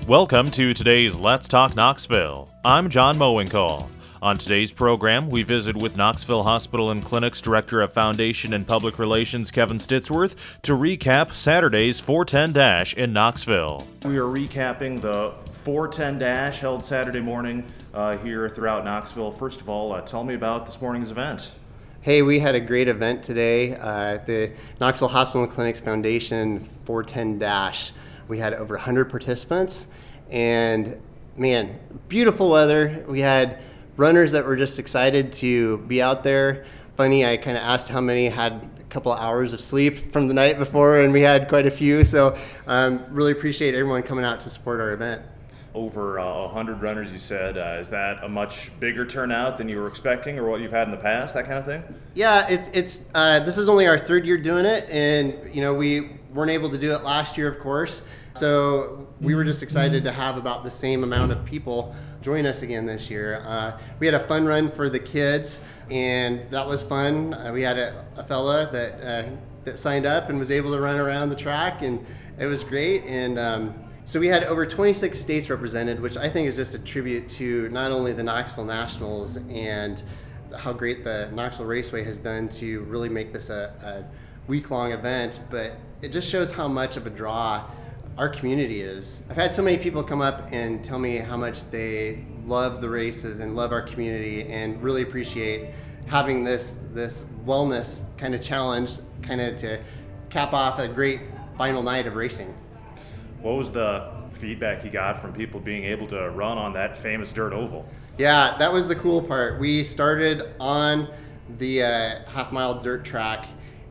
Welcome to today's Let's Talk Knoxville. I'm John Mowinkle. On today's program, we visit with Knoxville Hospital and Clinic's Director of Foundation and Public Relations, Kevin Stitsworth, to recap Saturday's 410 Dash in Knoxville. We are recapping the 410 Dash held Saturday morning here throughout Knoxville. First of all, tell me about this morning's event. Hey, we had a great event today at the Knoxville Hospital and Clinic's Foundation 410 Dash. We had over 100 participants, and man, beautiful weather. We had runners that were just excited to be out there. Funny, I kind of asked how many had a couple of hours of sleep from the night before, and we had quite a few. So really appreciate everyone coming out to support our event. Over 100 runners, you said. Is that a much bigger turnout than you were expecting, or what you've had in the past, that kind of thing? Yeah, it's this is only our third year doing it, and we weren't able to do it last year, of course. So we were just excited to have about the same amount of people join us again this year. We had a fun run for the kids, and that was fun. We had a fella that signed up and was able to run around the track, and it was great. And so we had over 26 states represented, which I think is just a tribute to not only the Knoxville Nationals and how great the Knoxville Raceway has done to really make this a week-long event, but it just shows how much of a draw our community is. I've had so many people come up and tell me how much they love the races and love our community and really appreciate having this wellness kind of challenge kind of to cap off a great final night of racing. What was the feedback you got from people being able to run on that famous dirt oval? Yeah, that was the cool part. We started on the half-mile dirt track,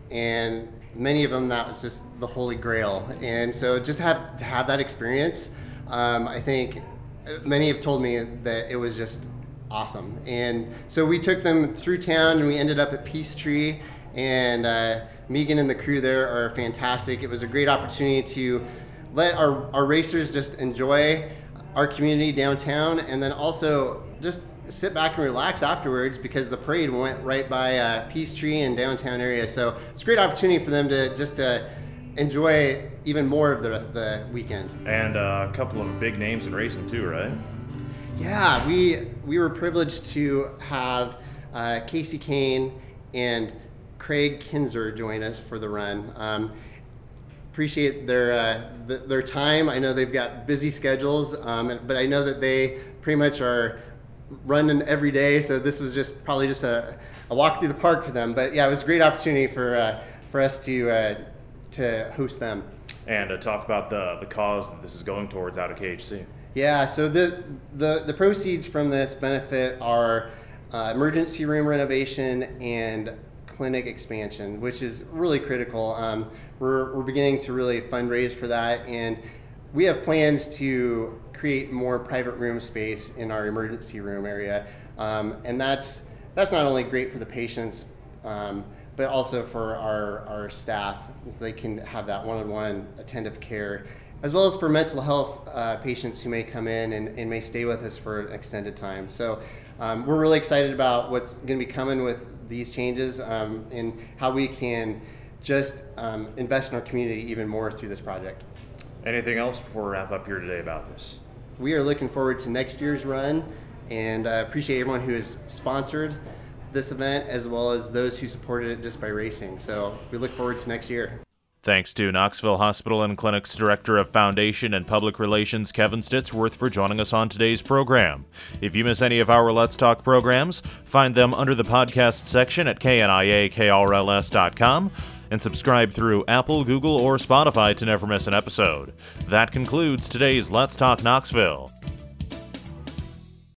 and many of them, that was just the holy grail. And so just to have that experience, I think many have told me that it was just awesome. And so we took them through town, and we ended up at Peachtree, and Megan and the crew there are fantastic. It was a great opportunity to let our racers just enjoy our community downtown, and then also just sit back and relax afterwards, because the parade went right by Peachtree and downtown area. So it's a great opportunity for them to just enjoy even more of the weekend. And a couple of big names in racing too, right? Yeah, we were privileged to have Casey Kane and Craig Kinzer join us for the run. Appreciate their time. I know they've got busy schedules, but I know that they pretty much are running every day, so this was probably just a walk through the park for them. But yeah, it was a great opportunity for us to host them. And talk about the cause that this is going towards out of KHC. Yeah, so the proceeds from this benefit are emergency room renovation and clinic expansion, which is really critical. We're beginning to really fundraise for that, and we have plans to create more private room space in our emergency room area, and that's not only great for the patients, but also for our staff, so they can have that one-on-one attentive care, as well as for mental health patients who may come in and may stay with us for an extended time. So we're really excited about what's going to be coming with these changes, and how we can just invest in our community even more through this project. Anything else before we wrap up here today about this? We are looking forward to next year's run, and appreciate everyone who has sponsored this event, as well as those who supported it just by racing. So we look forward to next year. Thanks to Knoxville Hospital and Clinic's Director of Foundation and Public Relations, Kevin Stitsworth, for joining us on today's program. If you miss any of our Let's Talk programs, find them under the podcast section at kniakrls.com, and subscribe through Apple, Google, or Spotify to never miss an episode. That concludes today's Let's Talk Knoxville.